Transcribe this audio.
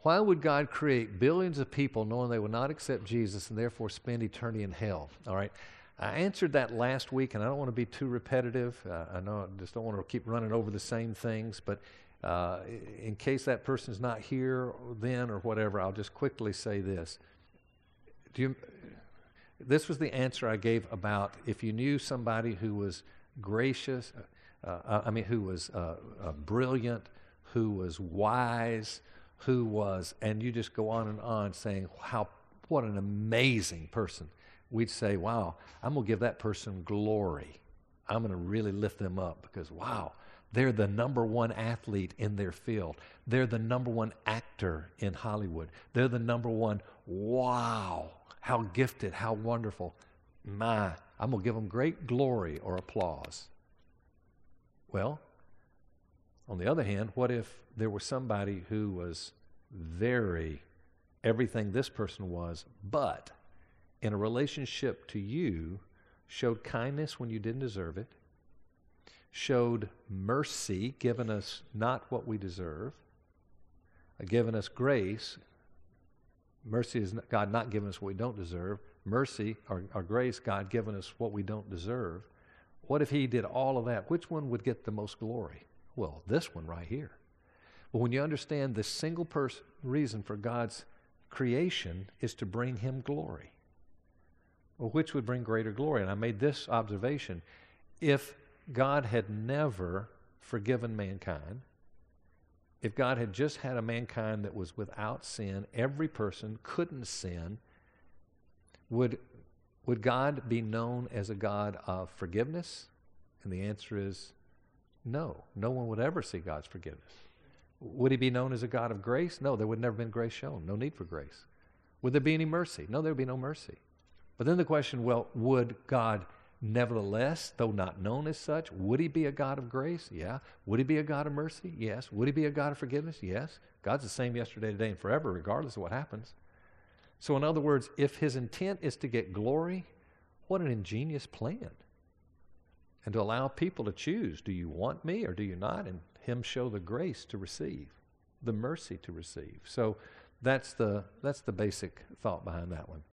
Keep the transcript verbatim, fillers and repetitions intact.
Why would God create billions of people knowing they would not accept Jesus and therefore spend eternity in hell? All right. I answered that last week, and I don't want to be too repetitive. Uh, I know I just don't want to keep running over the same things, but uh, in case that person's not here then or whatever, I'll just quickly say this. Do you, this was the answer I gave about if you knew somebody who was gracious, uh, I mean, who was uh, uh, brilliant, who was wise, who was, and you just go on and on saying, how, what an amazing person. We'd say, wow, I'm going to give that person glory. I'm going to really lift them up because, wow, they're the number one athlete in their field. They're the number one actor in Hollywood. They're the number one, wow, how gifted, how wonderful. My, I'm going to give them great glory or applause. Well, on the other hand, what if there was somebody who was very everything this person was, but in a relationship to you, showed kindness when you didn't deserve it, showed mercy, giving us not what we deserve, uh, giving us grace. Mercy is God not giving us what we don't deserve. Mercy, or, or grace, God giving us what we don't deserve. What if he did all of that? Which one would get the most glory? Well, this one right here. But when you understand the single pers- reason for God's creation is to bring him glory. Well, which would bring greater glory? And I made this observation. If God had never forgiven mankind, if God had just had a mankind that was without sin, every person couldn't sin, would, would God be known as a God of forgiveness? And the answer is no. No one would ever see God's forgiveness. Would he be known as a God of grace? No, there would never have been grace shown. No need for grace. Would there be any mercy? No, there would be no mercy. But then the question, well, would God nevertheless, though not known as such, would he be a God of grace? Yeah. Would he be a God of mercy? Yes. Would he be a God of forgiveness? Yes. God's the same yesterday, today, and forever, regardless of what happens. So in other words, if his intent is to get glory, what an ingenious plan. And to allow people to choose, do you want me or do you not? And him show the grace to receive, the mercy to receive. So that's the, that's the basic thought behind that one.